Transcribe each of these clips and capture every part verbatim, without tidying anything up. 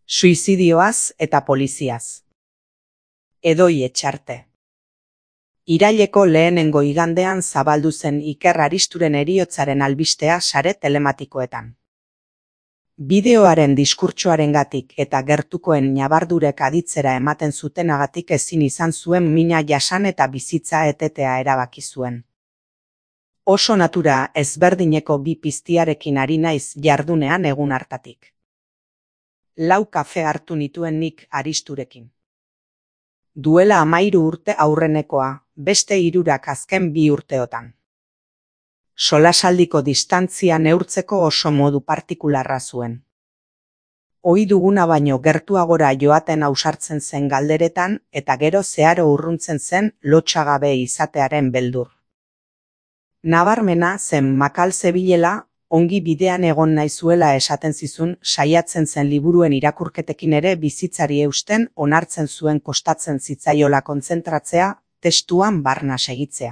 Suizidioaz eta poliziaz. Edoi Etxarte. Iraileko lehenengo igandean zabaldu zen Iker Aristuren heriotzaren albistea sare telematikoetan. Bideoaren diskurtsoarengatik eta gertukoen ñabardurek aditzera ematen zutenagatik ezin izan zuen mina jasan eta bizitza etetea erabaki zuen. Oso natura ezberdineko bi piztiarekin ari naiz jardunean egun hartatik. Lau kafe hartu nituen nik Aristurekin. Duela hamairu urte aurrenekoa, beste hirurak azken bi urteotan. Solasaldiko distantzia neurtzeko oso modu partikularra zuen. Ohi duguna baino gertuagora joaten ausartzen zen galderetan eta gero zeharo urruntzen zen lotsagabe izatearen beldur. Nabarmena zen makal zebilela, ongi bidean egon naizuela esaten zizun saiatzen zen liburuen irakurketekin ere bizitzari eusten onartzen zuen kostatzen zitzaiola kontzentratzea, testuan barna segitzea.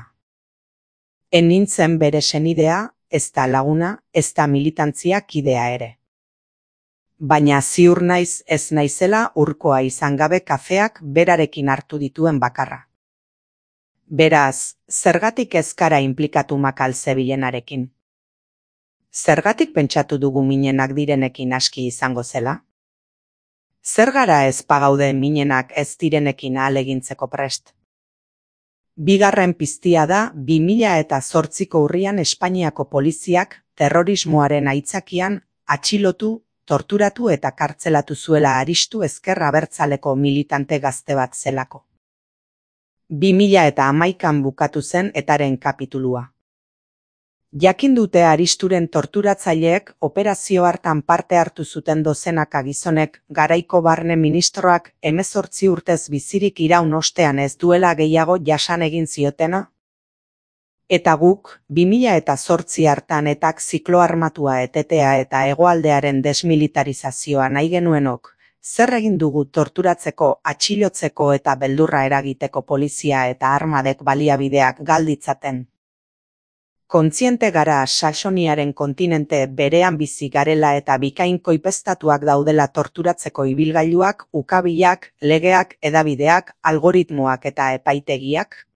En nintzen bere senidea, ez da laguna, ez da militantzia kidea ere. Baina ziur naiz ez naizela urkoa izan gabe kafeak berarekin hartu dituen bakarra. Beraz, zergatik ez gara inplikatu makal zebilenarekin? Zergatik pentsatu dugu minenak direnekin aski izango zela? Zer gara ez pagaude minenak ez direnekin ahalegintzeko prest? Bigarren piztia da bi mila eta zortziko urrian Espainiako poliziak terrorismoaren aitzakian atxilotu, torturatu eta kartzelatu zuela Aristu ezker abertzaleko militante gazte bat zelako. Bi mila eta hamaikan bukatu zen etaren kapitulua. Jakin dute Aristuren torturatzaileek operazio hartan parte hartu zuten dozenaka gizonek garaiko barne ministroak hemezortzi urtez bizirik iraun ostean ez duela gehiago jasan egin ziotena? Eta guk, bi mila eta zortzi hartan etak ziklo armatua etetea eta hegoaldearen desmilitarizazioa nahi genuenok, zer egin dugu torturatzeko, atxilotzeko eta beldurra eragiteko polizia eta armadek baliabideak galditzaten? Kontziente gara Saxoniaren kontinente berean bizi garela eta bikain koipeztatuak daudela torturatzeko ibilgailuak, ukabilak, legeak, hedabideak, algoritmoak eta epaitegiak?